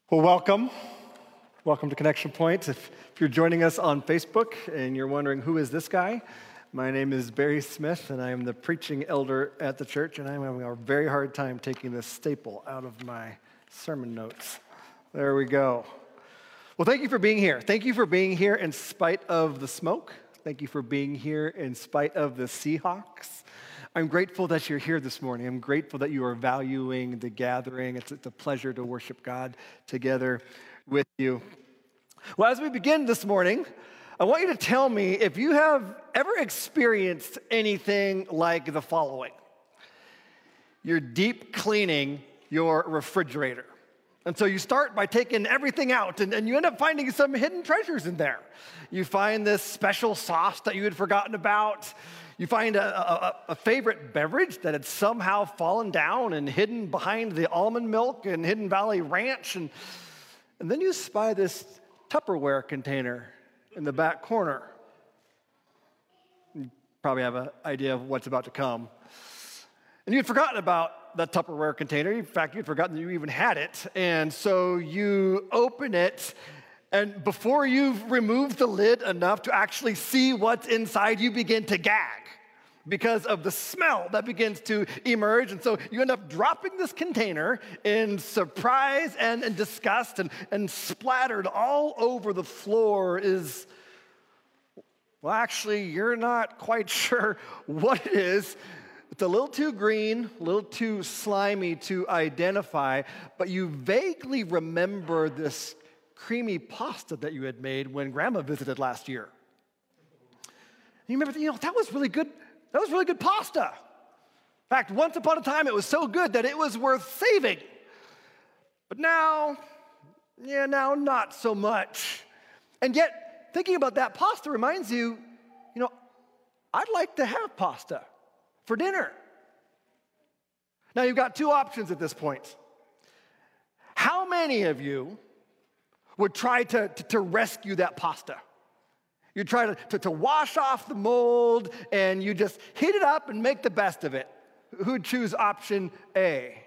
Well, welcome. Welcome to Connection Point. If you're joining us on Facebook and you're wondering who is this guy, my name is Barry Smith, and I am the preaching elder at the church, and I'm having a very hard time taking this staple out of my sermon notes. There we go. Well, thank you for being here. Thank you for being here in spite of the smoke. Thank you for being here in spite of the Seahawks. I'm grateful that you're here this morning. I'm grateful that you are valuing the gathering. It's a pleasure to worship God together with you. Well, as we begin this morning, I want you to tell me if you have ever experienced anything like the following. You're deep cleaning your refrigerator. And so you start by taking everything out, and you end up finding some hidden treasures in there. You find this special sauce that you had forgotten about. You find a favorite beverage that had somehow fallen down and hidden behind the almond milk in Hidden Valley Ranch. And then you spy this Tupperware container in the back corner. You probably have an idea of what's about to come. And you'd forgotten about that Tupperware container. In fact, you'd forgotten that you even had it. And so you open it, and before you've removed the lid enough to actually see what's inside, you begin to gag because of the smell that begins to emerge. And so you end up dropping this container in surprise and disgust, and splattered all over the floor is, well, actually, you're not quite sure what it is. It's a little too green, a little too slimy to identify, but you vaguely remember this creamy pasta that you had made when Grandma visited last year. You remember, that was really good. That was really good pasta. In fact, once upon a time, it was so good that it was worth saving. But now not so much. And yet, thinking about that pasta reminds you, I'd like to have pasta for dinner. Now, you've got two options at this point. How many of you would try to rescue that pasta? You try to wash off the mold, and you just heat it up and make the best of it. Who'd choose option A?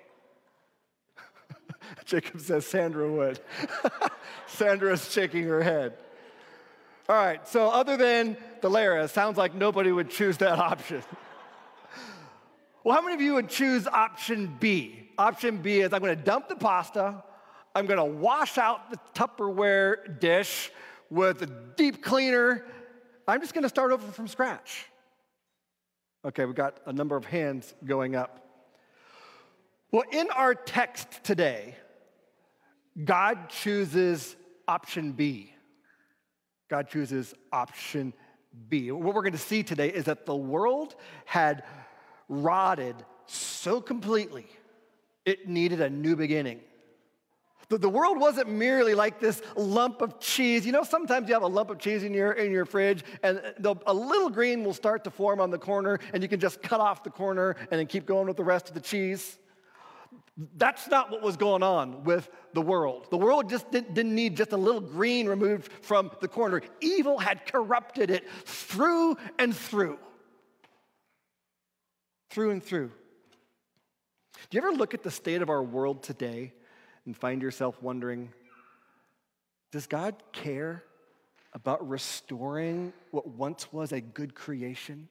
Jacob says Sandra would. Sandra's shaking her head. All right, so other than the Lara, sounds like nobody would choose that option. Well, how many of you would choose option B? Option B is I'm going to dump the pasta, I'm going to wash out the Tupperware dish with a deep cleaner. I'm just going to start over from scratch. Okay, we've got a number of hands going up. Well, in our text today, God chooses option B. God chooses option B. What we're going to see today is that the world had rotted so completely, it needed a new beginning. The world wasn't merely like this lump of cheese. Sometimes you have a lump of cheese in your fridge, and a little green will start to form on the corner, and you can just cut off the corner and then keep going with the rest of the cheese. That's not what was going on with the world. The world just didn't need just a little green removed from the corner. Evil had corrupted it through and through. Through and through. Do you ever look at the state of our world today and find yourself wondering, does God care about restoring what once was a good creation?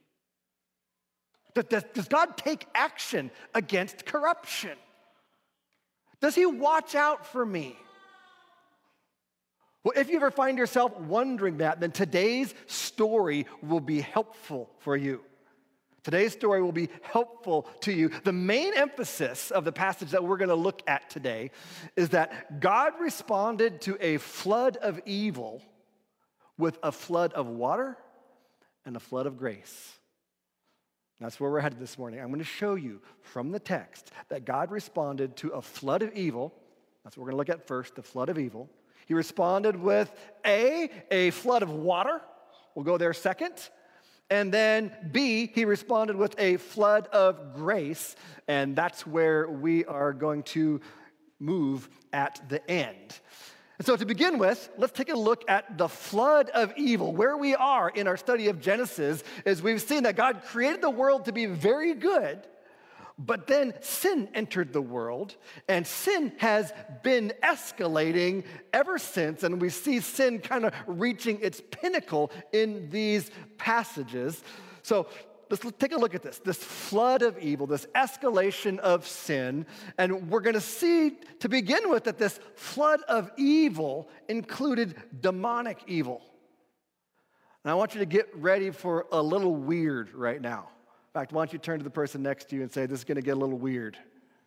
Does God take action against corruption? Does he watch out for me? Well, if you ever find yourself wondering that, then today's story will be helpful for you. Today's story will be helpful to you. The main emphasis of the passage that we're going to look at today is that God responded to a flood of evil with a flood of water and a flood of grace. That's where we're headed this morning. I'm going to show you from the text that God responded to a flood of evil. That's what we're going to look at first, the flood of evil. He responded with a flood of water. We'll go there second. And then B, he responded with a flood of grace, and that's where we are going to move at the end. And so to begin with, let's take a look at the flood of evil. Where we are in our study of Genesis is we've seen that God created the world to be very good, But then sin entered the world, and sin has been escalating ever since, and we see sin kind of reaching its pinnacle in these passages. So let's take a look at this flood of evil, this escalation of sin, and we're going to see, to begin with, that this flood of evil included demonic evil. And I want you to get ready for a little weird right now. In fact, why don't you turn to the person next to you and say, this is going to get a little weird.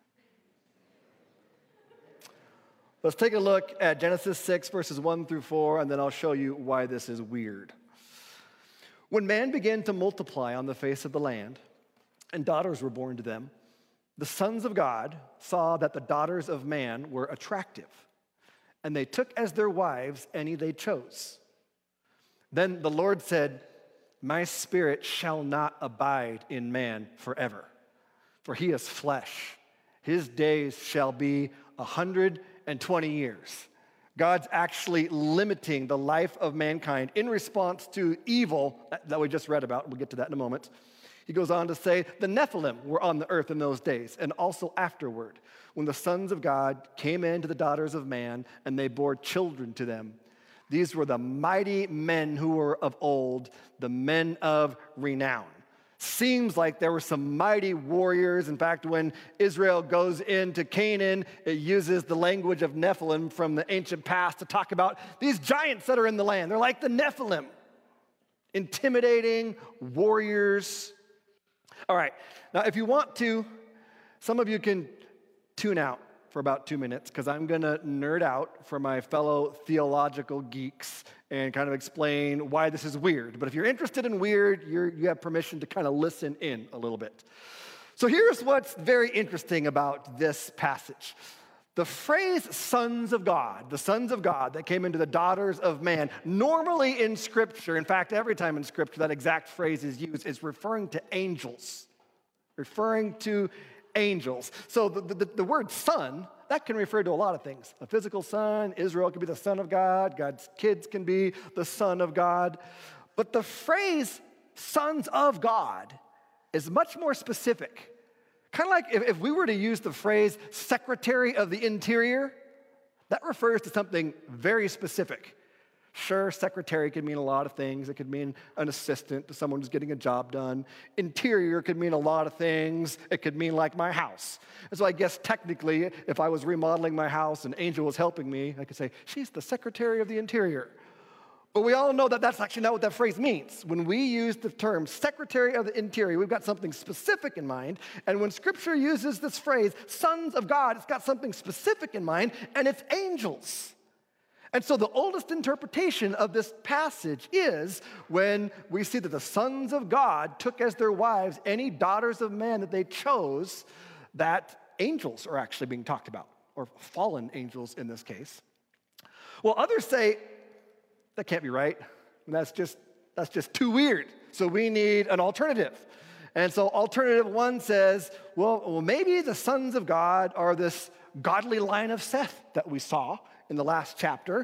Let's take a look at Genesis 6, verses 1 through 4, and then I'll show you why this is weird. When man began to multiply on the face of the land, and daughters were born to them, the sons of God saw that the daughters of man were attractive, and they took as their wives any they chose. Then the Lord said, my spirit shall not abide in man forever, for he is flesh. His days shall be 120 years. God's actually limiting the life of mankind in response to evil that we just read about. We'll get to that in a moment. He goes on to say, the Nephilim were on the earth in those days, and also afterward, when the sons of God came in to the daughters of man, and they bore children to them. These were the mighty men who were of old, the men of renown. Seems like there were some mighty warriors. In fact, when Israel goes into Canaan, it uses the language of Nephilim from the ancient past to talk about these giants that are in the land. They're like the Nephilim, intimidating warriors. All right, now if you want to, some of you can tune out for about 2 minutes, because I'm going to nerd out for my fellow theological geeks and kind of explain why this is weird. But if you're interested in weird, you have permission to kind of listen in a little bit. So here's what's very interesting about this passage. The phrase sons of God, the sons of God that came into the daughters of man, normally in Scripture, in fact, every time in Scripture that exact phrase is used, is referring to angels, referring to angels. So the word son, that can refer to a lot of things. A physical son, Israel could be the son of God, God's kids can be the son of God. But the phrase sons of God is much more specific. Kind of like if we were to use the phrase secretary of the interior, that refers to something very specific. Sure, secretary could mean a lot of things. It could mean an assistant to someone who's getting a job done. Interior could mean a lot of things. It could mean like my house. And so I guess technically, if I was remodeling my house and Angel was helping me, I could say, she's the secretary of the interior. But we all know that that's actually not what that phrase means. When we use the term secretary of the interior, we've got something specific in mind. And when Scripture uses this phrase, sons of God, it's got something specific in mind, and it's angels. And so the oldest interpretation of this passage is when we see that the sons of God took as their wives any daughters of man that they chose, that angels are actually being talked about, or fallen angels in this case. Well, others say, that can't be right. That's just too weird. So we need an alternative. And so alternative one says, well, maybe the sons of God are this godly line of Seth that we saw in the last chapter,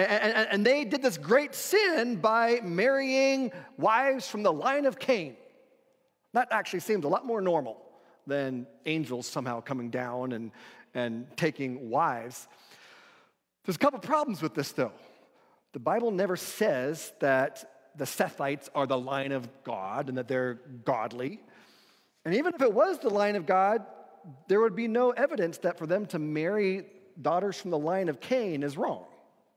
and they did this great sin by marrying wives from the line of Cain. That actually seems a lot more normal than angels somehow coming down and taking wives. There's a couple problems with this, though. The Bible never says that the Sethites are the line of God and that they're godly. And even if it was the line of God, there would be no evidence that for them to marry daughters from the line of Cain is wrong.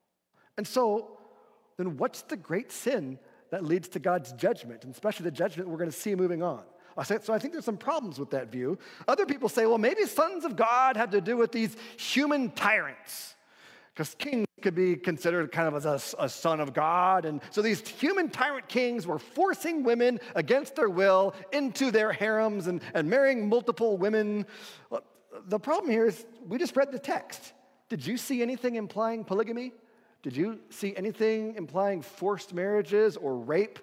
And so, then what's the great sin that leads to God's judgment, and especially the judgment we're going to see moving on? So I think there's some problems with that view. Other people say, well, maybe sons of God have to do with these human tyrants, because kings could be considered kind of as a son of God. And so these human tyrant kings were forcing women against their will into their harems and marrying multiple women. Well, the problem here is we just read the text. Did you see anything implying polygamy? Did you see anything implying forced marriages or rape?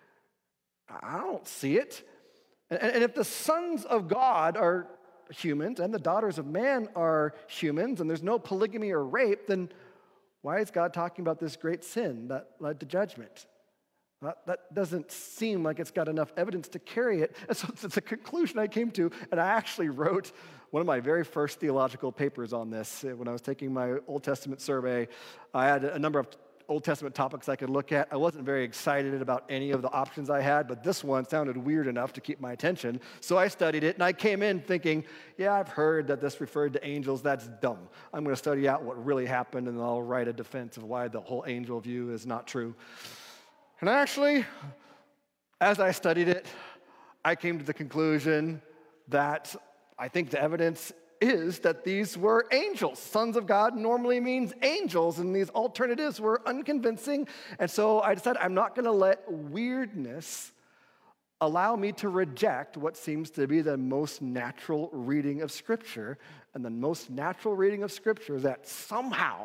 I don't see it. And if the sons of God are humans and the daughters of man are humans and there's no polygamy or rape, then why is God talking about this great sin that led to judgment? That doesn't seem like it's got enough evidence to carry it. And so it's a conclusion I came to, and I actually wrote one of my very first theological papers on this. When I was taking my Old Testament survey, I had a number of Old Testament topics I could look at. I wasn't very excited about any of the options I had, but this one sounded weird enough to keep my attention. So I studied it, and I came in thinking, yeah, I've heard that this referred to angels. That's dumb. I'm going to study out what really happened, and I'll write a defense of why the whole angel view is not true. And actually, as I studied it, I came to the conclusion that I think the evidence is that these were angels. Sons of God normally means angels, and these alternatives were unconvincing. And so I decided I'm not going to let weirdness allow me to reject what seems to be the most natural reading of Scripture. And the most natural reading of Scripture is that somehow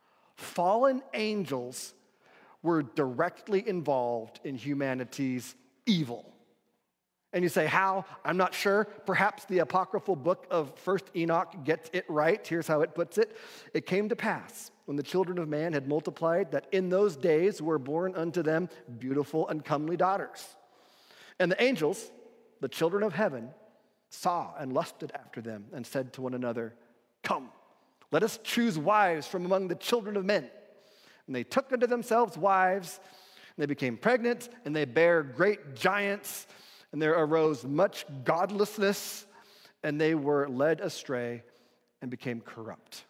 fallen angels were directly involved in humanity's evil. And you say, how? I'm not sure. Perhaps the apocryphal book of 1st Enoch gets it right. Here's how it puts it. It came to pass, when the children of man had multiplied, that in those days were born unto them beautiful and comely daughters. And the angels, the children of heaven, saw and lusted after them, and said to one another, come, let us choose wives from among the children of men. And they took unto themselves wives, and they became pregnant, and they bare great giants, and there arose much godlessness, and they were led astray and became corrupt.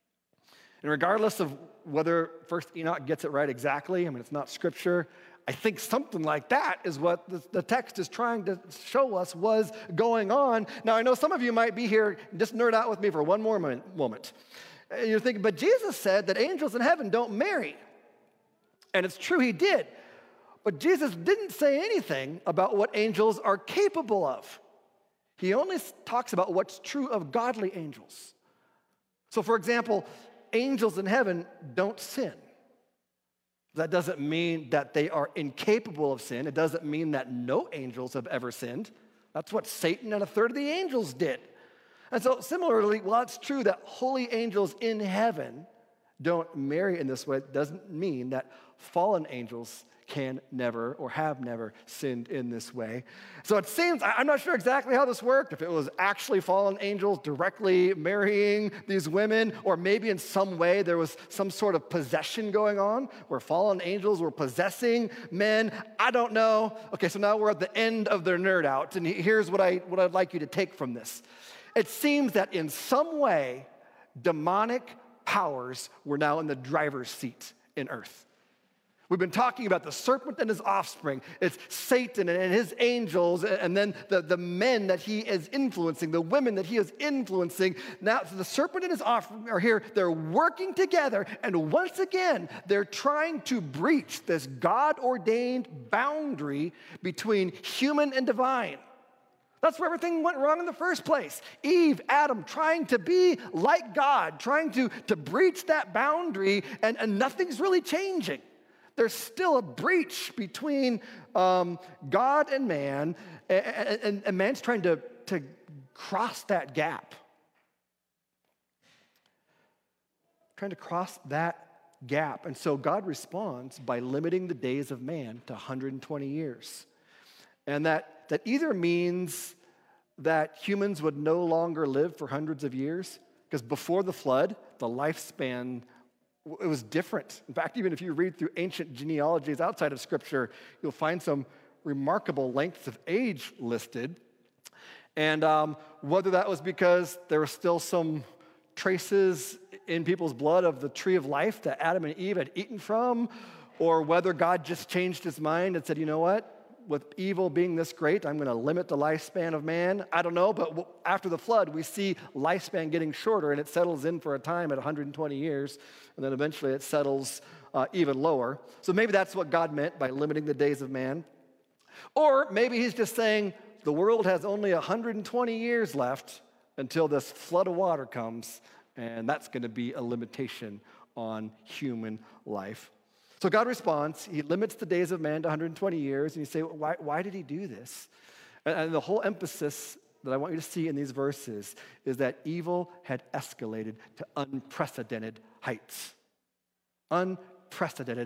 And regardless of whether 1st Enoch gets it right exactly, it's not Scripture, I think something like that is what the text is trying to show us was going on. Now, I know some of you might be here, just nerd out with me for one more moment. You're thinking, but Jesus said that angels in heaven don't marry. And it's true, he did. But Jesus didn't say anything about what angels are capable of. He only talks about what's true of godly angels. So, for example, angels in heaven don't sin. That doesn't mean that they are incapable of sin. It doesn't mean that no angels have ever sinned. That's what Satan and a third of the angels did. And so similarly, while it's true that holy angels in heaven don't marry in this way, it doesn't mean that fallen angels can never or have never sinned in this way. So it seems, I'm not sure exactly how this worked, if it was actually fallen angels directly marrying these women, or maybe in some way there was some sort of possession going on where fallen angels were possessing men. I don't know. Okay, so now we're at the end of their nerd out, and here's what I'd like you to take from this. It seems that in some way, demonic powers were now in the driver's seat in earth. We've been talking about the serpent and his offspring. It's Satan and his angels, and then the men that he is influencing, the women that he is influencing. Now, the serpent and his offspring are here. They're working together, and once again, they're trying to breach this God-ordained boundary between human and divine. That's where everything went wrong in the first place. Eve, Adam, trying to be like God, trying to breach that boundary, and nothing's really changing. There's still a breach between God and man, and man's trying to cross that gap. Trying to cross that gap. And so God responds by limiting the days of man to 120 years. And that either means that humans would no longer live for hundreds of years, because before the flood, the lifespan, it was different. In fact, even if you read through ancient genealogies outside of Scripture, you'll find some remarkable lengths of age listed. And whether that was because there were still some traces in people's blood of the tree of life that Adam and Eve had eaten from, or whether God just changed his mind and said, you know what? With evil being this great, I'm going to limit the lifespan of man. I don't know, but after the flood, we see lifespan getting shorter, and it settles in for a time at 120 years, and then eventually it settles even lower. So maybe that's what God meant by limiting the days of man. Or maybe he's just saying the world has only 120 years left until this flood of water comes, and that's going to be a limitation on human life. So God responds. He limits the days of man to 120 years. And you say, why did he do this? And the whole emphasis that I want you to see in these verses is that evil had escalated to unprecedented heights. Unprecedented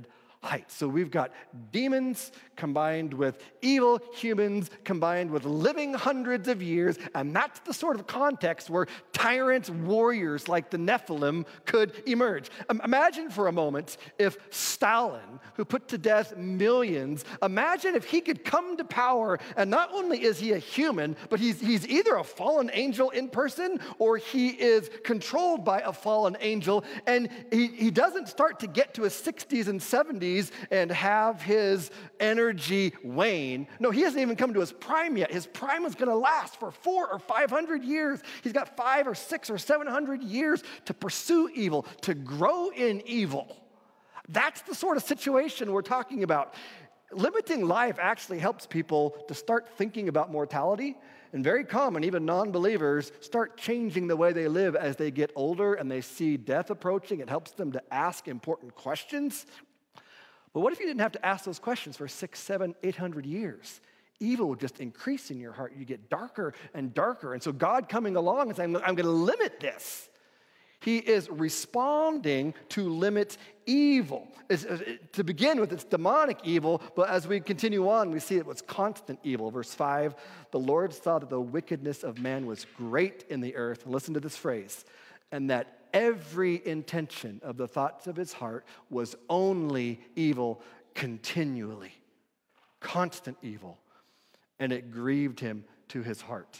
heights. So we've got demons combined with evil humans combined with living hundreds of years, and that's the sort of context where tyrant warriors like the Nephilim could emerge. Imagine for a moment if Stalin, who put to death millions, imagine if he could come to power, and not only is he a human, but he's either a fallen angel in person or he is controlled by a fallen angel, and he doesn't start to get to his 60s and 70s and have his energy wane. No, he hasn't even come to his prime yet. His prime is going to last for 400 or 500 years. He's got 500 or 600 or 700 years to pursue evil, to grow in evil. That's the sort of situation we're talking about. Limiting life actually helps people to start thinking about mortality, and very common, even non-believers start changing the way they live as they get older and they see death approaching. It helps them to ask important questions. But what if you didn't have to ask those questions for 600, 700, 800 years? Evil would just increase in your heart. You get darker and darker. And so God coming along and saying, I'm going to limit this. He is responding to limit evil. To begin with, it's demonic evil, but as we continue on, we see it was constant evil. Verse 5, the Lord saw that the wickedness of man was great in the earth. And listen to this phrase, and that every intention of the thoughts of his heart was only evil continually. Constant evil. And it grieved him to his heart.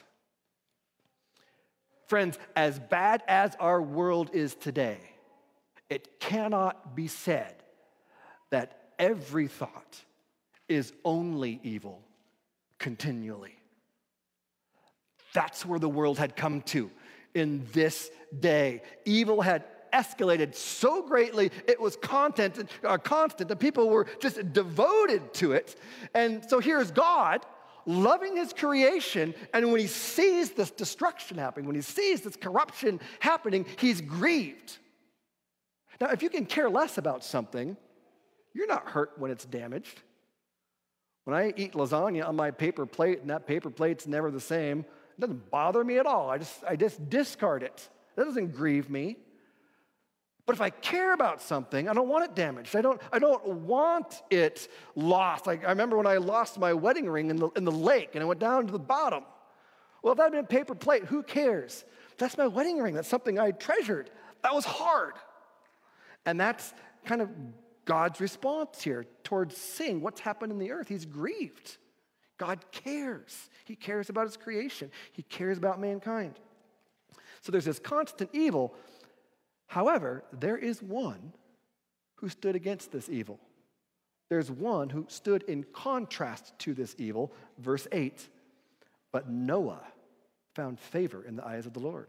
Friends, as bad as our world is today, it cannot be said that every thought is only evil continually. That's where the world had come to in this day. Evil had escalated so greatly, it was constant, that people were just devoted to it. And so here's God loving his creation, and when he sees this destruction happening, when he sees this corruption happening, he's grieved. Now, if you can care less about something, you're not hurt when it's damaged. When I eat lasagna on my paper plate, and that paper plate's never the same, it doesn't bother me at all. I just discard it. That doesn't grieve me. But if I care about something, I don't want it damaged. I don't want it lost. Like I remember when I lost my wedding ring in the lake and it went down to the bottom. Well, if that had been a paper plate, who cares? That's my wedding ring. That's something I treasured. That was hard. And that's kind of God's response here towards seeing what's happened in the earth. He's grieved. God cares. He cares about his creation. He cares about mankind. So there's this constant evil. However, there is one who stood against this evil. There's one who stood in contrast to this evil. Verse 8, but Noah found favor in the eyes of the Lord.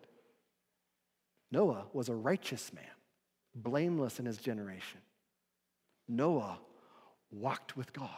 Noah was a righteous man, blameless in his generation. Noah walked with God.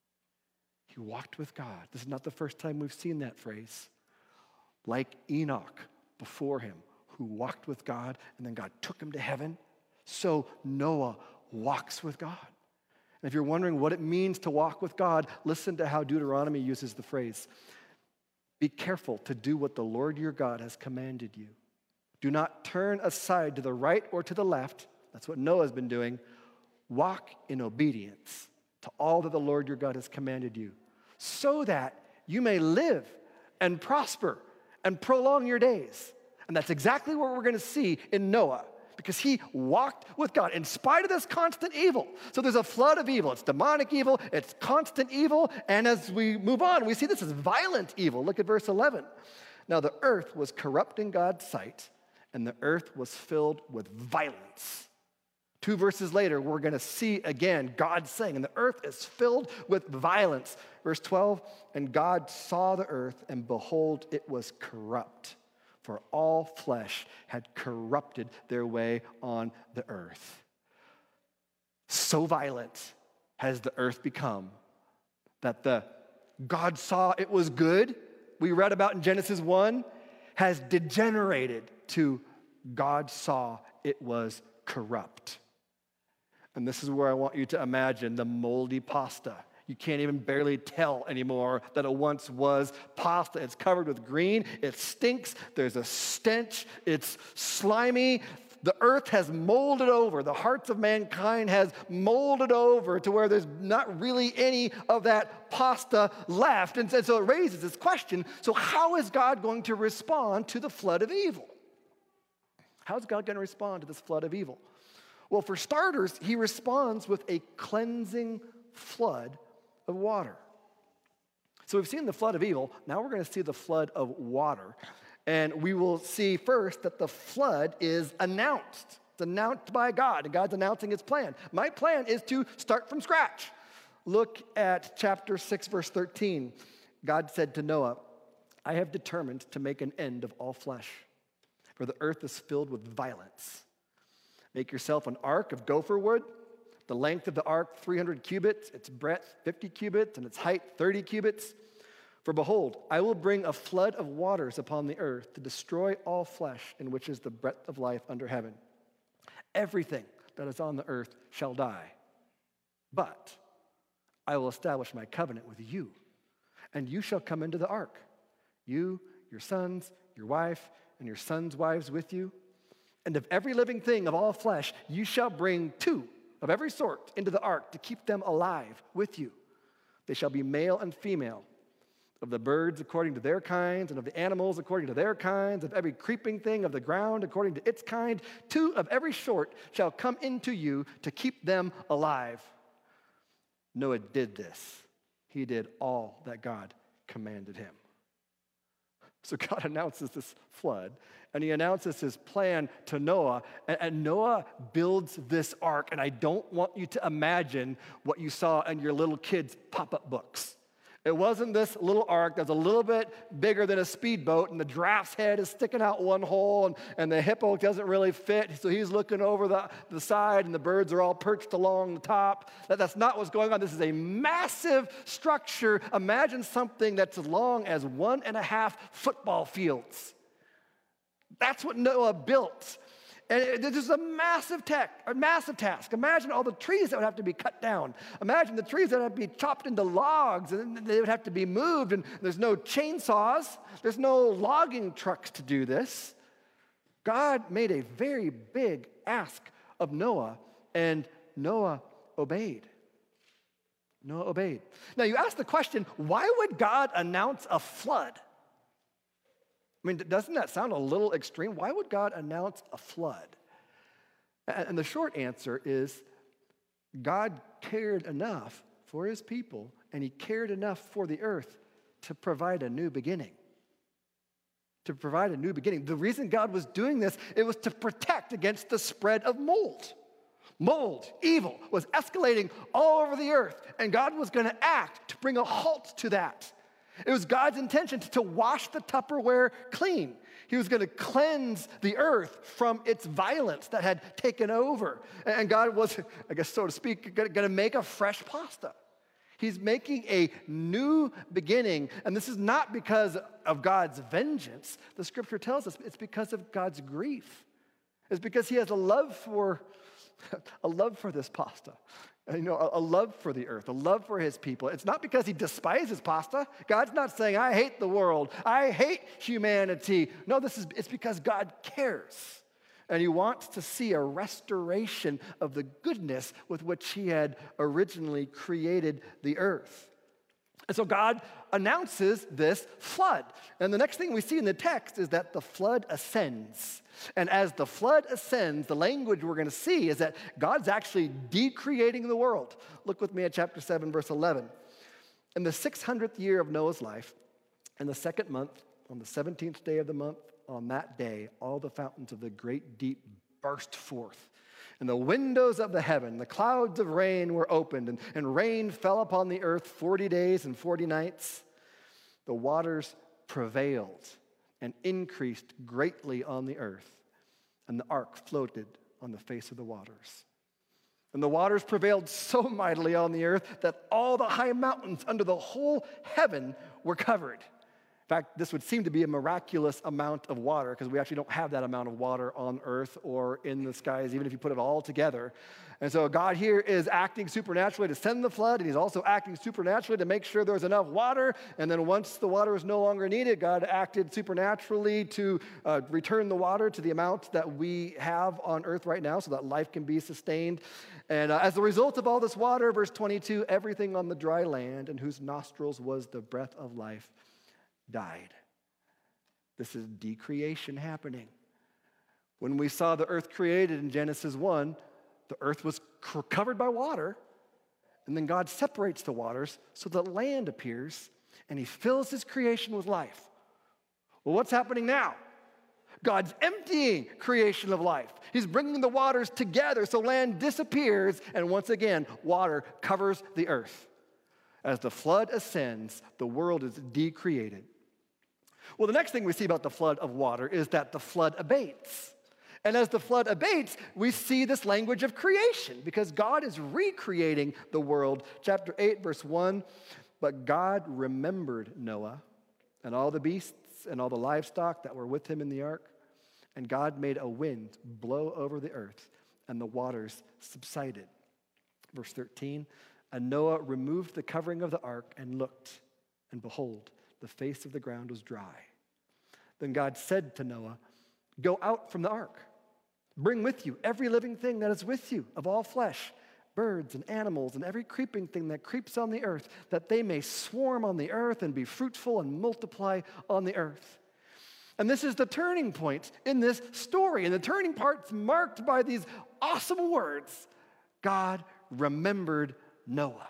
He walked with God. This is not the first time we've seen that phrase. Like Enoch before him, who walked with God, and then God took him to heaven. So Noah walks with God. And if you're wondering what it means to walk with God, listen to how Deuteronomy uses the phrase. Be careful to do what the Lord your God has commanded you. Do not turn aside to the right or to the left. That's what Noah's been doing. Walk in obedience to all that the Lord your God has commanded you, so that you may live and prosper and prolong your days. And that's exactly what we're going to see in Noah, because he walked with God in spite of this constant evil. So there's a flood of evil. It's demonic evil. It's constant evil. And as we move on, we see this as violent evil. Look at verse 11. Now the earth was corrupt in God's sight, and the earth was filled with violence. 2 verses later, we're going to see again God saying, and the earth is filled with violence. Verse 12, and God saw the earth, and behold, it was corrupt. For all flesh had corrupted their way on the earth. So violent has the earth become that the God saw it was good, we read about in Genesis 1, has degenerated to God saw it was corrupt. And this is where I want you to imagine the moldy pasta. You can't even barely tell anymore that it once was pasta. It's covered with green. It stinks. There's a stench. It's slimy. The earth has molded over. The hearts of mankind has molded over to where there's not really any of that pasta left. And so it raises this question, so how is God going to respond to the flood of evil? How is God going to respond to this flood of evil? Well, for starters, he responds with a cleansing flood of water. So we've seen the flood of evil. Now we're going to see the flood of water. And we will see first that the flood is announced. It's announced by God, and God's announcing his plan. My plan is to start from scratch. Look at chapter 6, verse 13. God said to Noah, I have determined to make an end of all flesh, for the earth is filled with violence. Make yourself an ark of gopher wood. The length of the ark, 300 cubits, its breadth, 50 cubits, and its height, 30 cubits. For behold, I will bring a flood of waters upon the earth to destroy all flesh, in which is the breath of life under heaven. Everything that is on the earth shall die. But I will establish my covenant with you, and you shall come into the ark, you, your sons, your wife, and your sons' wives with you. And of every living thing of all flesh, you shall bring 2 of every sort into the ark to keep them alive with you. They shall be male and female, of the birds according to their kinds, and of the animals according to their kinds, of every creeping thing of the ground according to its kind. 2 of every sort shall come into you to keep them alive. Noah did this. He did all that God commanded him. So God announces this flood, and he announces his plan to Noah, and Noah builds this ark, and I don't want you to imagine what you saw in your little kids' pop-up books. It wasn't this little ark that's a little bit bigger than a speedboat, and the giraffe's head is sticking out one hole, and the hippo doesn't really fit, so he's looking over the side, and the birds are all perched along the top. That's not what's going on. This is a massive structure. Imagine something that's as long as 1.5 football fields. That's what Noah built. And this is a massive task. Imagine all the trees that would have to be cut down. Imagine the trees that would have to be chopped into logs, and they would have to be moved, and there's no chainsaws. There's no logging trucks to do this. God made a very big ask of Noah, and Noah obeyed. Noah obeyed. Now you ask the question, why would God announce a flood? I mean, doesn't that sound a little extreme? Why would God announce a flood? And the short answer is God cared enough for his people, and he cared enough for the earth to provide a new beginning. To provide a new beginning. The reason God was doing this, it was to protect against the spread of mold. Mold, evil, was escalating all over the earth, and God was going to act to bring a halt to that. It was God's intention to wash the Tupperware clean. He was going to cleanse the earth from its violence that had taken over. And God was, I guess so to speak, going to make a fresh pasta. He's making a new beginning. And this is not because of God's vengeance. The scripture tells us it's because of God's grief. It's because he has a love for this pasta. A love for the earth, a love for his people. It's not because he despises pasta. God's not saying, I hate the world. I hate humanity. No, it's because God cares. And he wants to see a restoration of the goodness with which he had originally created the earth. And so God announces this flood. And the next thing we see in the text is that the flood ascends. And as the flood ascends, the language we're going to see is that God's actually decreating the world. Look with me at chapter 7, verse 11. In the 600th year of Noah's life, in the 2nd month, on the 17th day of the month, on that day, all the fountains of the great deep burst forth. And the windows of the heaven, the clouds of rain were opened, and rain fell upon the earth 40 days and 40 nights. The waters prevailed and increased greatly on the earth, and the ark floated on the face of the waters. And the waters prevailed so mightily on the earth that all the high mountains under the whole heaven were covered. fact, this would seem to be a miraculous amount of water because we actually don't have that amount of water on earth or in the skies, even if you put it all together. And so God here is acting supernaturally to send the flood, and he's also acting supernaturally to make sure there's enough water. And then once the water is no longer needed, God acted supernaturally to return the water to the amount that we have on earth right now so that life can be sustained. And as a result of all this water, verse 22, everything on the dry land in whose nostrils was the breath of life died. This is decreation happening. When we saw the earth created in Genesis 1, the earth was covered by water, and then God separates the waters so that land appears, and he fills his creation with life. Well, what's happening now? God's emptying creation of life. He's bringing the waters together so land disappears, and once again, water covers the earth. As the flood ascends, the world is decreated. Well, the next thing we see about the flood of water is that the flood abates. And as the flood abates, we see this language of creation because God is recreating the world. Chapter 8, verse 1, but God remembered Noah and all the beasts and all the livestock that were with him in the ark. And God made a wind blow over the earth, and the waters subsided. Verse 13, and Noah removed the covering of the ark and looked, and behold, the face of the ground was dry. Then God said to Noah, go out from the ark. Bring with you every living thing that is with you of all flesh, birds and animals and every creeping thing that creeps on the earth, that they may swarm on the earth and be fruitful and multiply on the earth. And this is the turning point in this story. And the turning part's marked by these awesome words. God remembered Noah.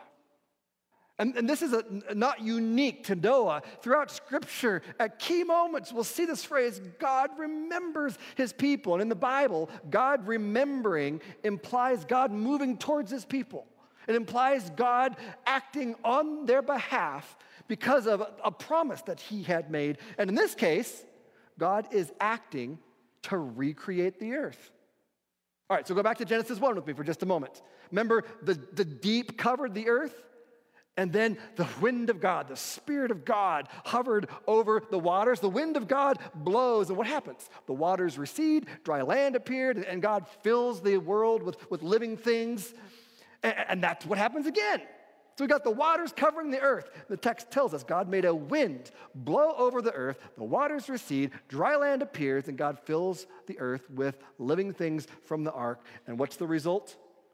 And this is not unique to Noah. Throughout Scripture, at key moments, we'll see this phrase, God remembers his people. And in the Bible, God remembering implies God moving towards his people. It implies God acting on their behalf because of a promise that he had made. And in this case, God is acting to recreate the earth. All right, so go back to Genesis 1 with me for just a moment. Remember, the deep covered the earth? And then the wind of God, the Spirit of God hovered over the waters. The wind of God blows, and what happens? The waters recede, dry land appeared, and God fills the world with living things. And that's what happens again. So we got the waters covering the earth. The text tells us God made a wind blow over the earth, the waters recede, dry land appears, and God fills the earth with living things from the ark. And what's the result?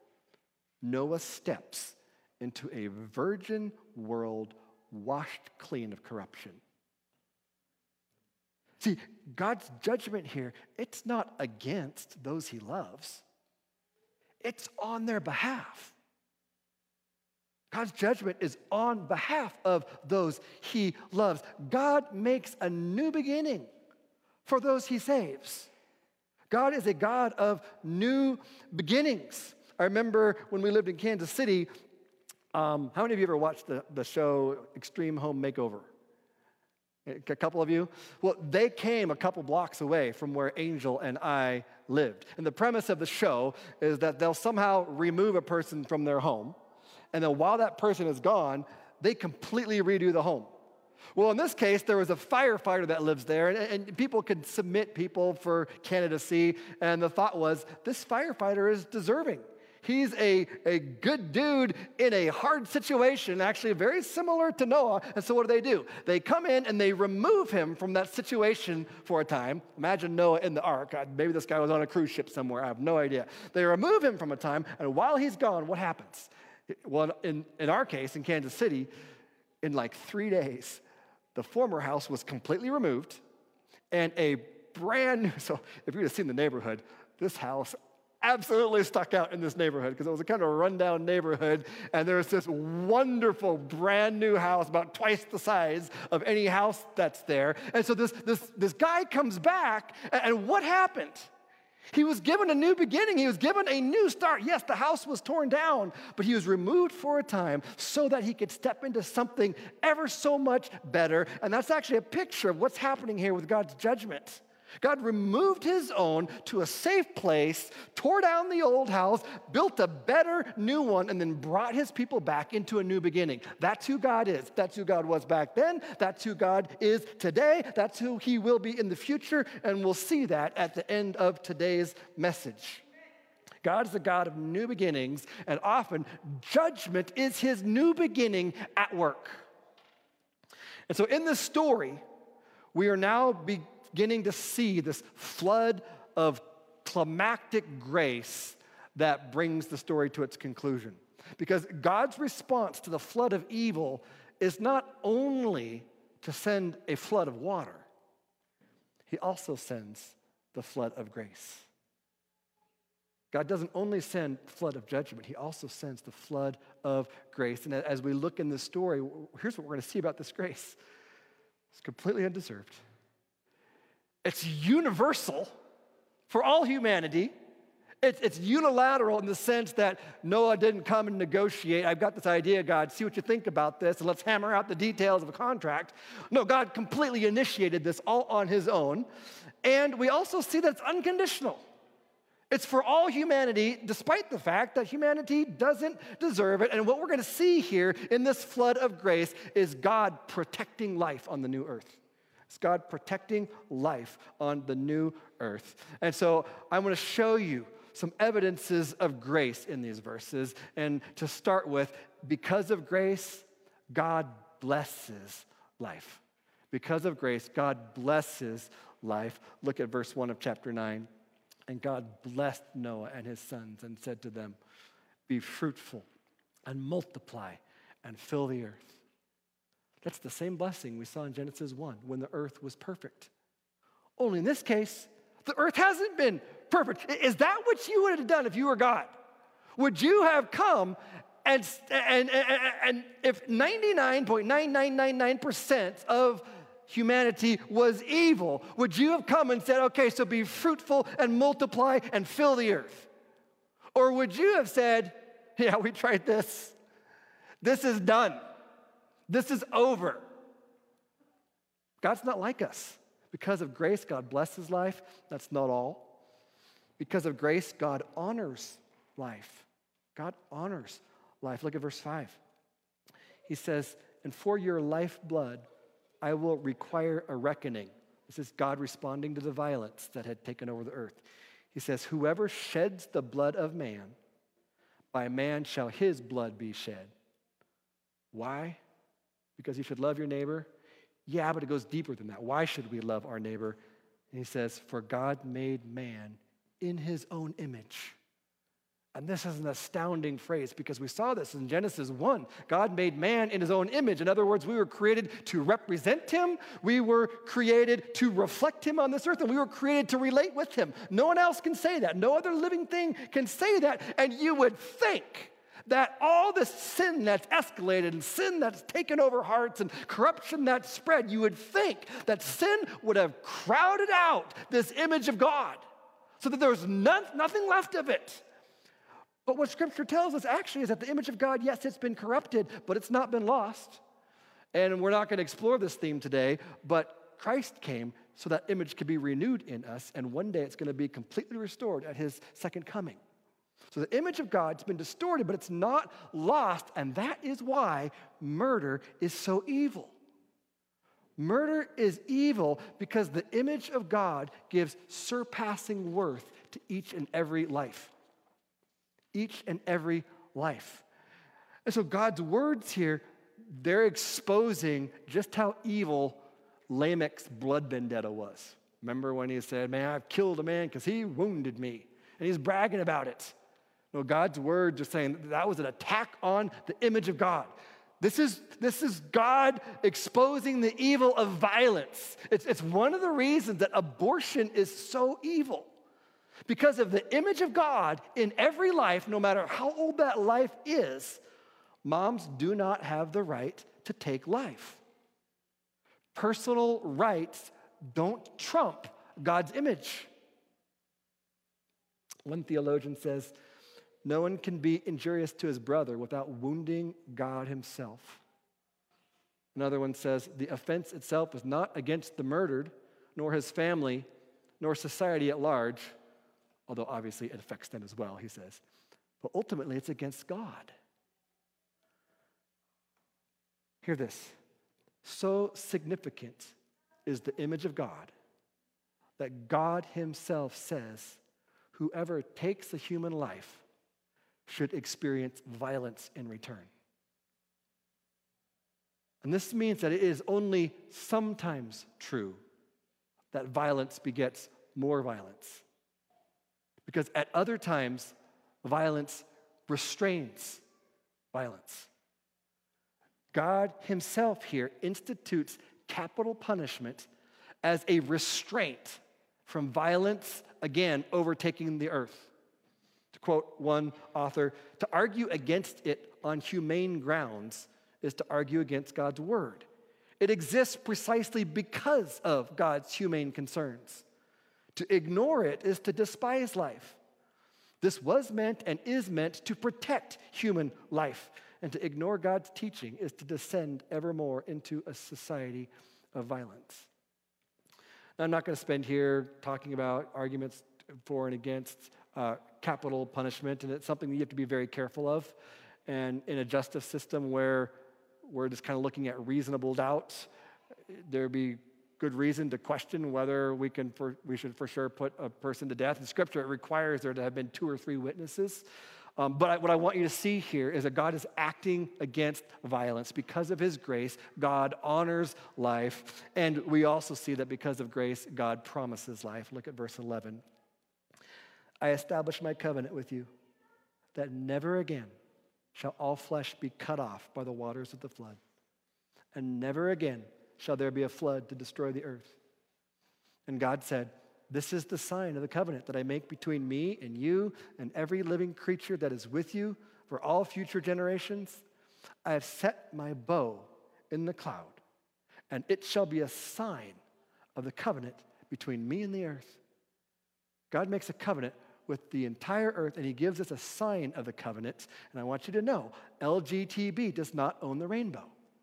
Noah steps into a virgin world washed clean of corruption. See, God's judgment here, it's not against those he loves. It's on their behalf. God's judgment is on behalf of those he loves. God makes a new beginning for those he saves. God is a God of new beginnings. I remember when we lived in Kansas City, how many of you ever watched the show Extreme Home Makeover? A couple of you? Well, they came a couple blocks away from where Angel and I lived. And the premise of the show is that they'll somehow remove a person from their home, and then while that person is gone, they completely redo the home. Well, in this case, there was a firefighter that lives there, and people could submit people for candidacy, and the thought was, this firefighter is deserving. He's a good dude in a hard situation, actually very similar to Noah. And so what do? They come in and they remove him from that situation for a time. Imagine Noah in the ark. Maybe this guy was on a cruise ship somewhere. I have no idea. They remove him from a time, and while he's gone, what happens? Well, in our case, in Kansas City, in like 3 days, the former house was completely removed, and a brand new, so if you'd have seen the neighborhood, this house absolutely stuck out in this neighborhood because it was a kind of a rundown neighborhood, and there was this wonderful brand new house about twice the size of any house that's there. And so this guy comes back, and what happened? He was given a new beginning. He was given a new start. Yes, the house was torn down, but he was removed for a time so that he could step into something ever so much better. And that's actually a picture of what's happening here with God's judgment. God removed his own to a safe place, tore down the old house, built a better new one, and then brought his people back into a new beginning. That's who God is. That's who God was back then. That's who God is today. That's who he will be in the future, and we'll see that at the end of today's message. God is a God of new beginnings, and often judgment is his new beginning at work. And so in this story, we are now beginning to see this flood of climactic grace that brings the story to its conclusion. Because God's response to the flood of evil is not only to send a flood of water, he also sends the flood of grace. God doesn't only send the flood of judgment, he also sends the flood of grace. And as we look in this story, here's what we're going to see about this grace. It's completely undeserved. It's universal for all humanity. It's unilateral in the sense that Noah didn't come and negotiate. I've got this idea, God, see what you think about this, and let's hammer out the details of a contract. No, God completely initiated this all on his own. And we also see that it's unconditional. It's for all humanity, despite the fact that humanity doesn't deserve it. And what we're going to see here in this flood of grace is God protecting life on the new earth. It's God protecting life on the new earth. And so I'm going to show you some evidences of grace in these verses. And to start with, because of grace, God blesses life. Because of grace, God blesses life. Look at verse 1 of chapter 9. And God blessed Noah and his sons and said to them, be fruitful and multiply and fill the earth. That's the same blessing we saw in Genesis 1 when the earth was perfect. Only in this case, the earth hasn't been perfect. Is that what you would have done if you were God? Would you have come and if 99.9999% of humanity was evil, would you have come and said, okay, so be fruitful and multiply and fill the earth? Or would you have said, yeah, we tried this. This is done. This is over. God's not like us. Because of grace, God blesses life. That's not all. Because of grace, God honors life. God honors life. Look at verse 5. He says, and for your lifeblood, I will require a reckoning. This is God responding to the violence that had taken over the earth. He says, whoever sheds the blood of man, by man shall his blood be shed. Why? Because you should love your neighbor? Yeah, but it goes deeper than that. Why should we love our neighbor? And he says, for God made man in his own image. And this is an astounding phrase because we saw this in Genesis 1. God made man in his own image. In other words, we were created to represent him. We were created to reflect him on this earth, and we were created to relate with him. No one else can say that. No other living thing can say that. And you would think that all this sin that's escalated and sin that's taken over hearts and corruption that's spread, you would think that sin would have crowded out this image of God so that there was nothing left of it. But what Scripture tells us actually is that the image of God, yes, it's been corrupted, but it's not been lost. And we're not going to explore this theme today, but Christ came so that image could be renewed in us, and one day it's going to be completely restored at his second coming. So the image of God's been distorted, but it's not lost, and that is why murder is so evil. Murder is evil because the image of God gives surpassing worth to each and every life. Each and every life. And so God's words here, they're exposing just how evil Lamech's blood vendetta was. Remember when he said, man, I've killed a man because he wounded me. And he's bragging about it. No, God's word just saying that was an attack on the image of God. This is God exposing the evil of violence. It's one of the reasons that abortion is so evil. Because of the image of God in every life, no matter how old that life is, moms do not have the right to take life. Personal rights don't trump God's image. One theologian says, no one can be injurious to his brother without wounding God himself. Another one says, the offense itself is not against the murdered, nor his family, nor society at large, although obviously it affects them as well, he says. But ultimately, it's against God. Hear this. So significant is the image of God that God himself says whoever takes a human life should experience violence in return. And this means that it is only sometimes true that violence begets more violence. Because at other times, violence restrains violence. God himself here institutes capital punishment as a restraint from violence, again, overtaking the earth. To quote one author, to argue against it on humane grounds is to argue against God's word. It exists precisely because of God's humane concerns. To ignore it is to despise life. This was meant and is meant to protect human life. And to ignore God's teaching is to descend ever more into a society of violence. Now, I'm not going to spend here talking about arguments for and against capital punishment, and it's something that you have to be very careful of. And in a justice system where we're just kind of looking at reasonable doubt, there'd be good reason to question whether we should for sure put a person to death. In Scripture, it requires there to have been 2 or 3 witnesses. But what I want you to see here is that God is acting against violence. Because of his grace, God honors life. And we also see that because of grace, God promises life. Look at verse 11. I establish my covenant with you, that never again shall all flesh be cut off by the waters of the flood. And never again shall there be a flood to destroy the earth. And God said, this is the sign of the covenant that I make between me and you and every living creature that is with you for all future generations. I have set my bow in the cloud, and it shall be a sign of the covenant between me and the earth. God makes a covenant with the entire earth, and he gives us a sign of the covenant. And I want you to know, LGTB does not own the rainbow.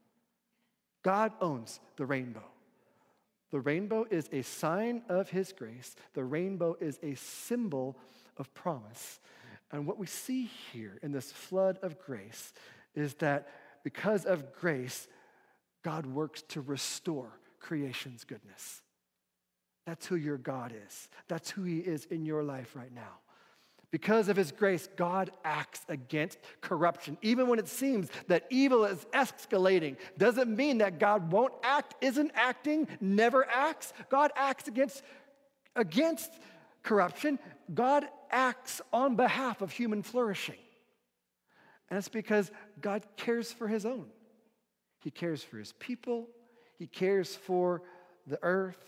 God owns the rainbow. The rainbow is a sign of his grace. The rainbow is a symbol of promise. And what we see here in this flood of grace is that because of grace, God works to restore creation's goodness. That's who your God is. That's who he is in your life right now. Because of his grace, God acts against corruption. Even when it seems that evil is escalating, doesn't mean that God won't act, isn't acting, never acts. God acts against corruption. God acts on behalf of human flourishing. And it's because God cares for his own. He cares for his people. He cares for the earth.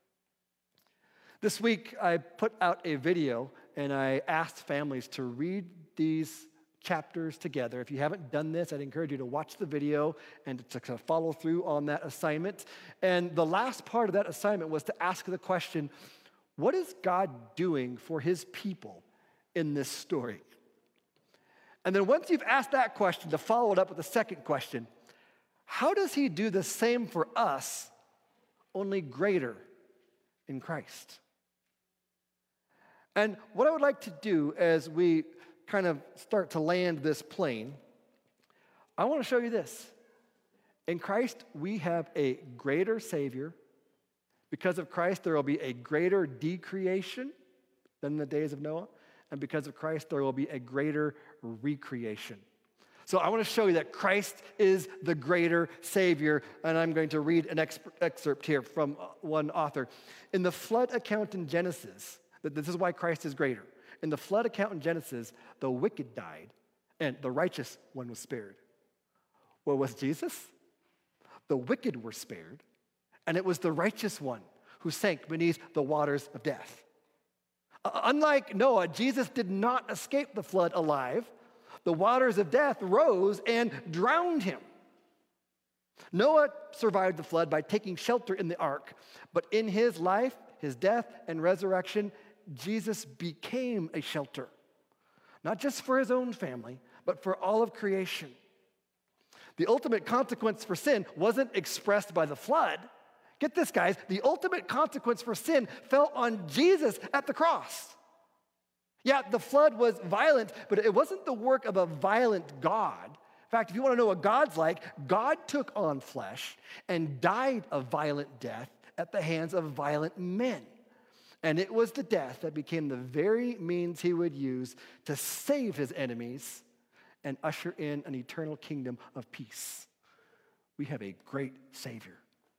This week, I put out a video and I asked families to read these chapters together. If you haven't done this, I'd encourage you to watch the video and to follow through on that assignment. And the last part of that assignment was to ask the question, what is God doing for his people in this story? And then once you've asked that question, to follow it up with the second question, how does he do the same for us, only greater in Christ? And what I would like to do as we kind of start to land this plane, I want to show you this. In Christ, we have a greater Savior. Because of Christ, there will be a greater decreation than in the days of Noah. And because of Christ, there will be a greater recreation. So I want to show you that Christ is the greater Savior. And I'm going to read an excerpt here from one author. In the flood account in Genesis, this is why Christ is greater. In the flood account in Genesis, the wicked died and the righteous one was spared. Well, with Jesus, the wicked were spared, and it was the righteous one who sank beneath the waters of death. Unlike Noah, Jesus did not escape the flood alive. The waters of death rose and drowned him. Noah survived the flood by taking shelter in the ark, but in his life, his death, and resurrection, Jesus became a shelter, not just for his own family, but for all of creation. The ultimate consequence for sin wasn't expressed by the flood. Get this, guys. The ultimate consequence for sin fell on Jesus at the cross. Yeah, the flood was violent, but it wasn't the work of a violent God. In fact, if you want to know what God's like, God took on flesh and died a violent death at the hands of violent men. And it was the death that became the very means he would use to save his enemies and usher in an eternal kingdom of peace. We have a great Savior.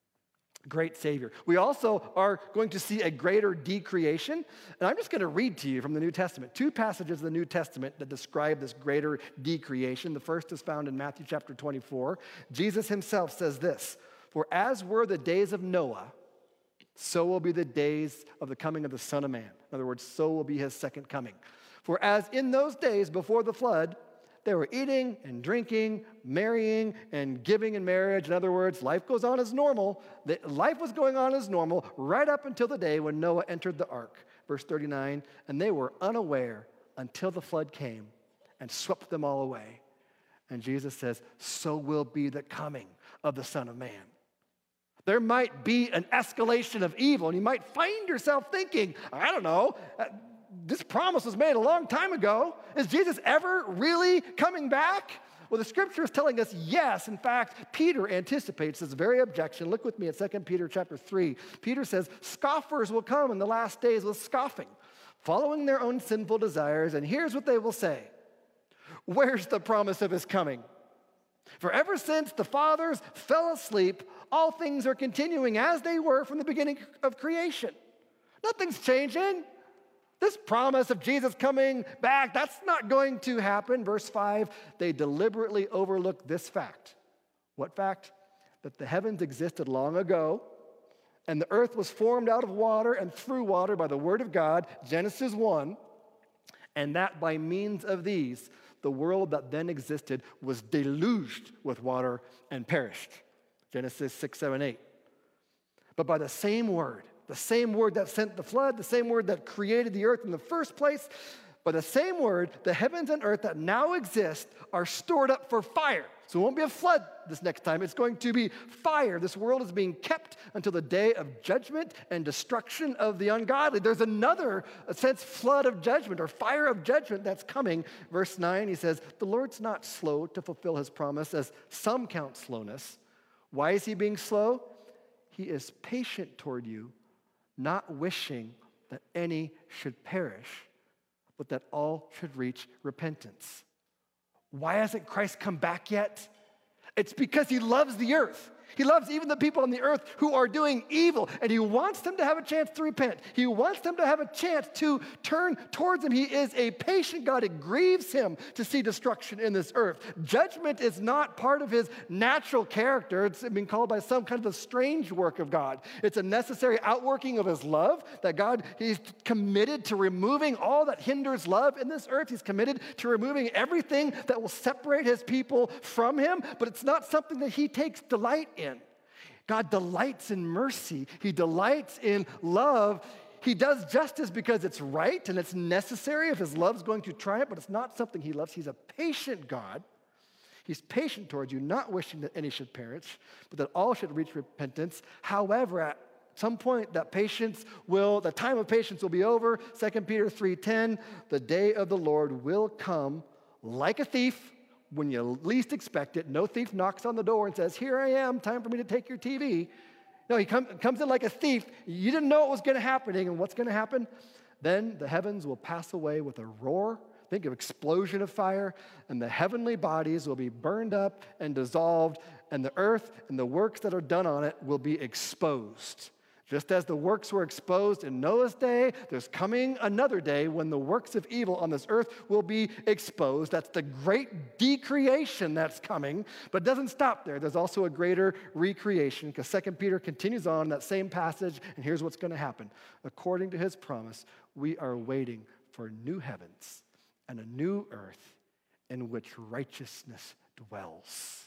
Great Savior. We also are going to see a greater decreation. And I'm just going to read to you from the New Testament. 2 passages of the New Testament that describe this greater decreation. The first is found in Matthew chapter 24. Jesus himself says this, "For as were the days of Noah, so will be the days of the coming of the Son of Man." In other words, so will be his second coming. "For as in those days before the flood, they were eating and drinking, marrying and giving in marriage." In other words, life goes on as normal. Life was going on as normal right up until the day when Noah entered the ark. Verse 39, "And they were unaware until the flood came and swept them all away." And Jesus says, "So will be the coming of the Son of Man." There might be an escalation of evil, and you might find yourself thinking, I don't know, this promise was made a long time ago. Is Jesus ever really coming back? Well, the scripture is telling us yes. In fact, Peter anticipates this very objection. Look with me at 2 Peter chapter 3. Peter says, "Scoffers will come in the last days with scoffing, following their own sinful desires. And here's what they will say. Where's the promise of his coming? For ever since the fathers fell asleep, all things are continuing as they were from the beginning of creation." Nothing's changing. This promise of Jesus coming back, that's not going to happen. Verse 5, "They deliberately overlook this fact." What fact? "That the heavens existed long ago, and the earth was formed out of water and through water by the word of God," Genesis 1, "and that by means of these, the world that then existed was deluged with water and perished," Genesis 6, 7, 8. "But by the same word that sent the flood, the same word that created the earth in the first place, by the same word, the heavens and earth that now exist are stored up for fire." So it won't be a flood this next time. It's going to be fire. This world is being kept until the day of judgment and destruction of the ungodly. There's another, flood of judgment or fire of judgment that's coming. Verse 9, he says, "The Lord's not slow to fulfill his promise, as some count slowness." Why is he being slow? "He is patient toward you, not wishing that any should perish, but that all should reach repentance." Why hasn't Christ come back yet? It's because he loves the earth. He loves even the people on the earth who are doing evil, and he wants them to have a chance to repent. He wants them to have a chance to turn towards him. He is a patient God. It grieves him to see destruction in this earth. Judgment is not part of his natural character. It's been called by some kind of a strange work of God. It's a necessary outworking of his love, that God, he's committed to removing all that hinders love in this earth. He's committed to removing everything that will separate his people from him, but it's not something that he takes delight in. God delights in mercy. He delights in love. He does justice because it's right and it's necessary if his love's going to triumph, but it's not something he loves. He's a patient God. He's patient towards you, not wishing that any should perish, but that all should reach repentance. However, at some point, the time of patience will be over. 2 Peter 3:10, "The day of the Lord will come like a thief, when you least expect it." No thief knocks on the door and says, "Here I am, time for me to take your TV." No, he comes in like a thief. You didn't know what was going to happen. And what's going to happen? "Then the heavens will pass away with a roar." Think of explosion of fire. "And the heavenly bodies will be burned up and dissolved, and the earth and the works that are done on it will be exposed." Just as the works were exposed in Noah's day, there's coming another day when the works of evil on this earth will be exposed. That's the great decreation that's coming. But it doesn't stop there. There's also a greater recreation, because 2 Peter continues on that same passage, and here's what's going to happen. "According to his promise, we are waiting for new heavens and a new earth in which righteousness dwells."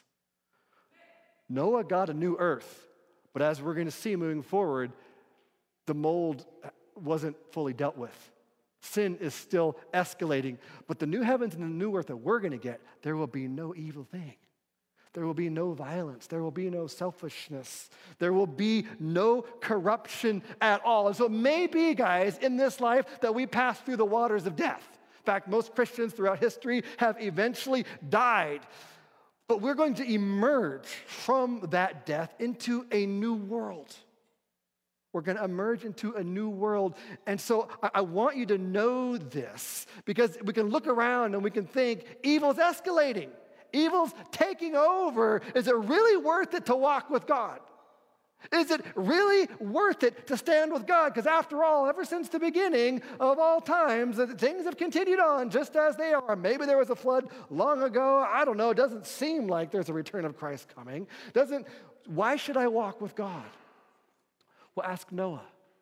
Noah got a new earth. But as we're going to see moving forward, the mold wasn't fully dealt with. Sin is still escalating. But the new heavens and the new earth that we're going to get, there will be no evil thing. There will be no violence. There will be no selfishness. There will be no corruption at all. And so it may be, guys, in this life that we pass through the waters of death. In fact, most Christians throughout history have eventually died. But we're going to emerge from that death into a new world. We're going to emerge into a new world. And so I want you to know this, because we can look around and we can think evil's escalating. Evil's taking over. Is it really worth it to walk with God? Is it really worth it to stand with God? Because after all, ever since the beginning of all times, things have continued on just as they are. Maybe there was a flood long ago. I don't know. It doesn't seem like there's a return of Christ coming. Why should I walk with God? Well, ask Noah.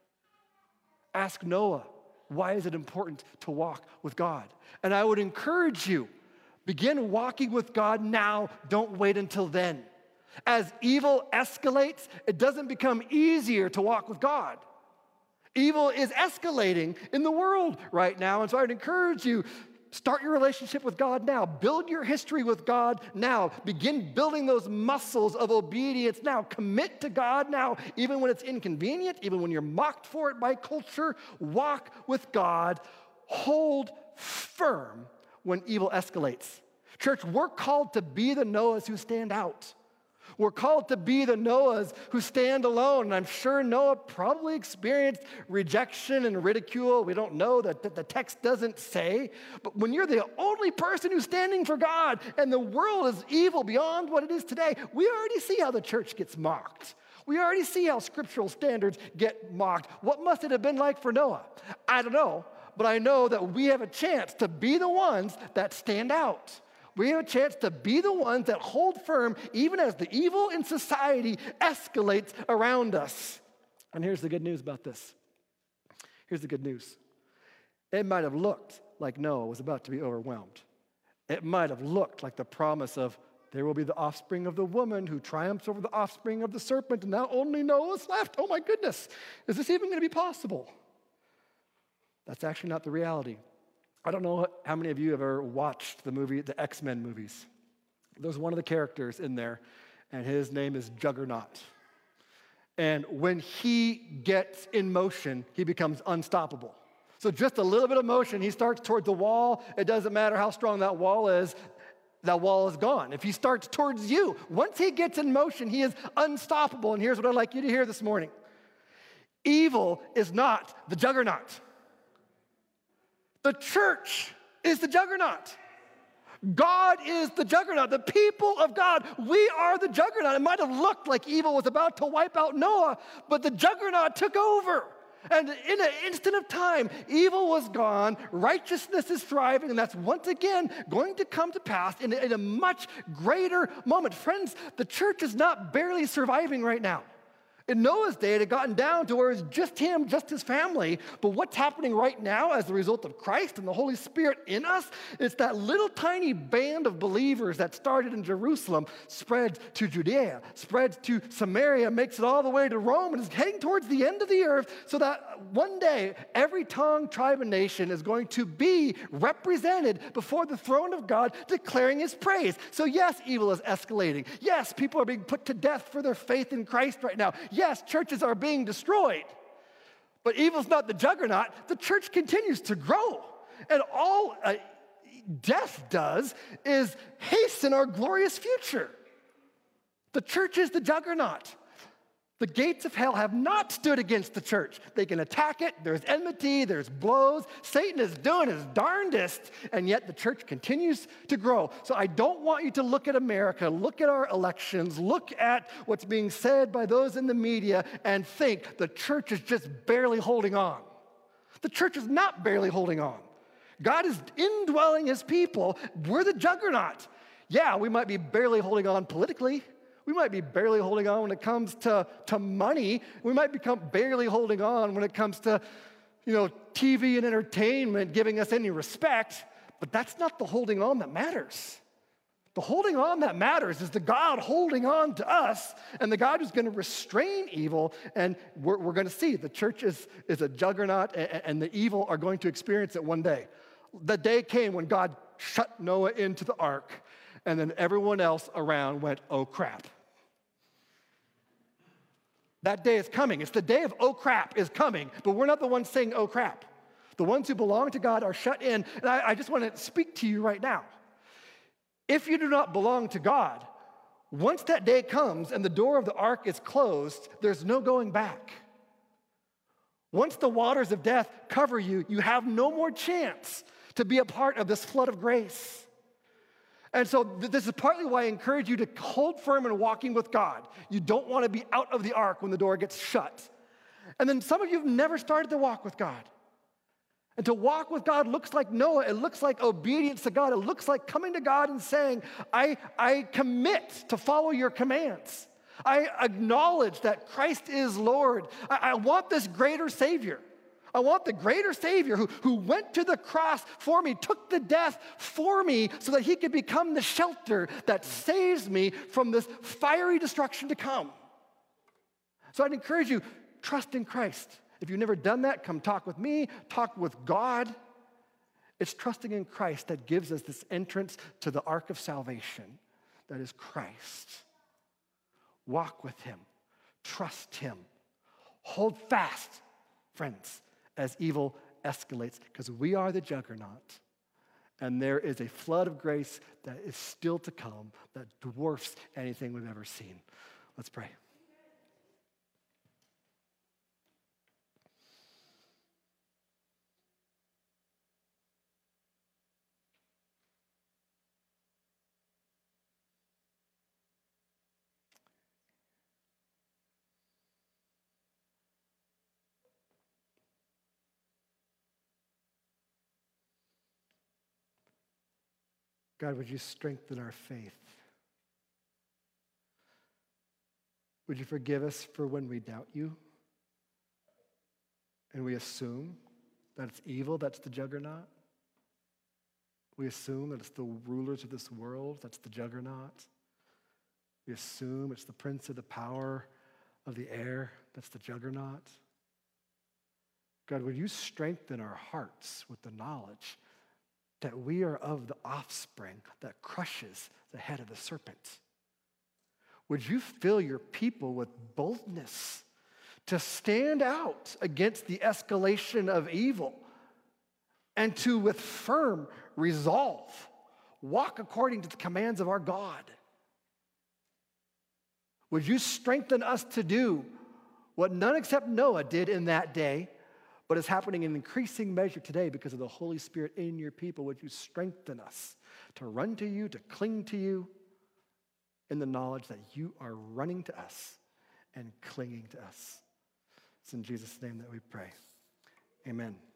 Ask Noah, why is it important to walk with God? And I would encourage you, begin walking with God now. Don't wait until then. As evil escalates, it doesn't become easier to walk with God. Evil is escalating in the world right now. And so I'd encourage you, start your relationship with God now. Build your history with God now. Begin building those muscles of obedience now. Commit to God now, even when it's inconvenient, even when you're mocked for it by culture. Walk with God. Hold firm when evil escalates. Church, we're called to be the Noahs who stand out. We're called to be the Noahs who stand alone. And I'm sure Noah probably experienced rejection and ridicule. We don't know that the text doesn't say. But when you're the only person who's standing for God and the world is evil beyond what it is today, we already see how the church gets mocked. We already see how scriptural standards get mocked. What must it have been like for Noah? I don't know, but I know that we have a chance to be the ones that stand out. We have a chance to be the ones that hold firm even as the evil in society escalates around us. And here's the good news about this. Here's the good news. It might have looked like Noah was about to be overwhelmed. It might have looked like the promise of there will be the offspring of the woman who triumphs over the offspring of the serpent, and now only Noah's left. Oh my goodness, is this even going to be possible? That's actually not the reality. I don't know how many of you have ever watched the X-Men movies. There's one of the characters in there, and his name is Juggernaut. And when he gets in motion, he becomes unstoppable. So just a little bit of motion, he starts toward the wall. It doesn't matter how strong that wall is gone. If he starts towards you, once he gets in motion, he is unstoppable. And here's what I'd like you to hear this morning. Evil is not the juggernaut. The church is the juggernaut. God is the juggernaut. The people of God, we are the juggernaut. It might have looked like evil was about to wipe out Noah, but the juggernaut took over. And in an instant of time, evil was gone, righteousness is thriving, and that's once again going to come to pass in a much greater moment. Friends, the church is not barely surviving right now. In Noah's day, it had gotten down to where it was just him, just his family. But what's happening right now as a result of Christ and the Holy Spirit in us, it's that little tiny band of believers that started in Jerusalem, spread to Judea, spread to Samaria, makes it all the way to Rome, and is heading towards the end of the earth, so that one day every tongue, tribe, and nation is going to be represented before the throne of God, declaring his praise. So yes, evil is escalating. Yes, people are being put to death for their faith in Christ right now. Yes, churches are being destroyed, but evil's not the juggernaut. The church continues to grow, and all death does is hasten our glorious future. The church is the juggernaut. The gates of hell have not stood against the church. They can attack it. There's enmity. There's blows. Satan is doing his darndest, and yet the church continues to grow. So I don't want you to look at America, look at our elections, look at what's being said by those in the media, and think the church is just barely holding on. The church is not barely holding on. God is indwelling his people. We're the juggernaut. Yeah, we might be barely holding on politically. We might be barely holding on when it comes to money. We might become barely holding on when it comes to, TV and entertainment giving us any respect. But that's not the holding on that matters. The holding on that matters is the God holding on to us, and the God who's going to restrain evil. And we're going to see the church is a juggernaut, and the evil are going to experience it one day. The day came when God shut Noah into the ark. And then everyone else around went, oh crap. That day is coming. It's the day of oh crap is coming, but we're not the ones saying oh crap. The ones who belong to God are shut in. And I just want to speak to you right now. If you do not belong to God, once that day comes and the door of the ark is closed, there's no going back. Once the waters of death cover you, you have no more chance to be a part of this flood of grace. And so this is partly why I encourage you to hold firm in walking with God. You don't want to be out of the ark when the door gets shut. And then some of you have never started to walk with God. And to walk with God looks like Noah. It looks like obedience to God. It looks like coming to God and saying, I commit to follow your commands. I acknowledge that Christ is Lord. I want this greater Savior. I want the greater Savior who went to the cross for me, took the death for me so that he could become the shelter that saves me from this fiery destruction to come. So I'd encourage you, trust in Christ. If you've never done that, come talk with me, talk with God. It's trusting in Christ that gives us this entrance to the ark of salvation that is Christ. Walk with him. Trust him. Hold fast, friends, as evil escalates, because we are the juggernaut. And there is a flood of grace that is still to come that dwarfs anything we've ever seen. Let's pray. God, would you strengthen our faith? Would you forgive us for when we doubt you and we assume that it's evil that's the juggernaut? We assume that it's the rulers of this world that's the juggernaut. We assume it's the prince of the power of the air that's the juggernaut. God, would you strengthen our hearts with the knowledge that we are of the offspring that crushes the head of the serpent? Would you fill your people with boldness to stand out against the escalation of evil and to, with firm resolve, walk according to the commands of our God? Would you strengthen us to do what none except Noah did in that day, but is happening in increasing measure today because of the Holy Spirit in your people? Would you strengthen us to run to you, to cling to you, in the knowledge that you are running to us and clinging to us? It's in Jesus' name that we pray. Amen.